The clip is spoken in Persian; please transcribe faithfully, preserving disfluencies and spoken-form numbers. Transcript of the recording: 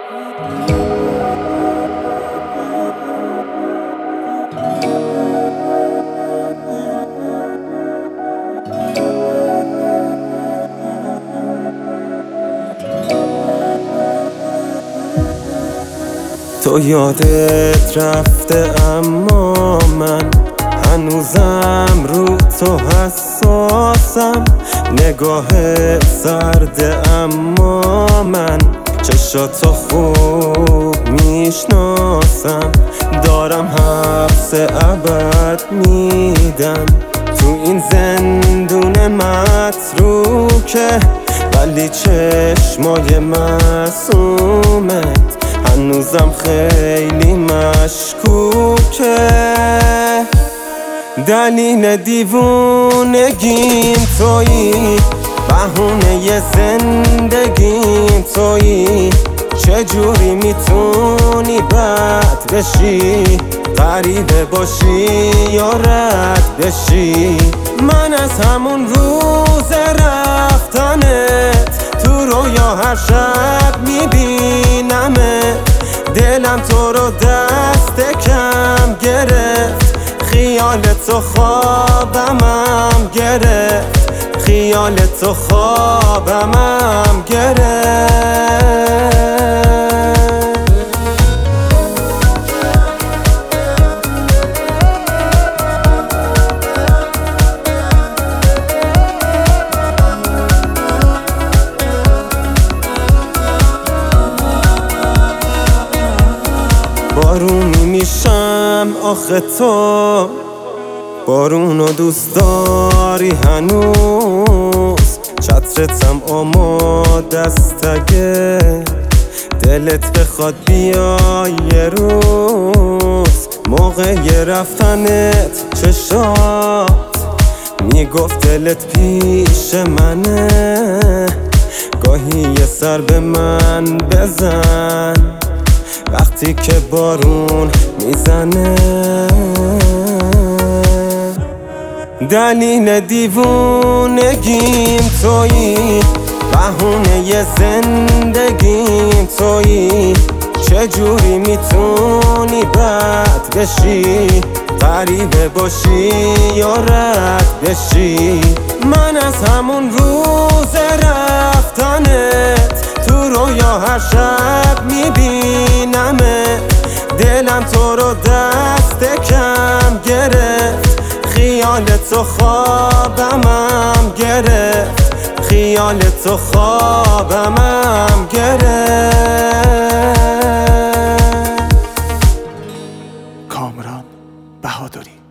تو یادت رفته اما من هنوزم رو تو حساسم. نگاه سرده اما من چشاتو خوب میشناسم. دارم حبس ابد میدم تو این زندون متروکه، ولی چشمای معصومت هنوزم خیلی مشکوکه. دلیل دیوونگیم تویی، بهونه زندگیم تویی. چجوری میتونی بد بشی، غریبه باشی یا رد بشی؟ من از همون روز رفتنت تو رویا هر شب میبینمت. دلم تو رو دست کم گرفت، خیال تو خوابمم گرفت، خیال تو خوابمم گرفت. بارونی میشم آخه تو، بارونو دوست داری هنوز. چترتم آماده است اگه دلت بخواد بیای یه روز. موقع رفتنت چشات میگفت دلت پیش منه. گاهی یه سر به من بزن وقتی که بارون میزنه. دلیل دیوونگیم تویی، بهونه زندگیم تویی. چجوری میتونی بد بشی، غریبه باشی یا رد بشی؟ من از همون روز رفتنت تو رویا هر شب میبینمت. دلم تو رو دست کم گرفت، خیال تو خوابمم گرفت، خیال تو خوابمم گرفت. کامران بهادری.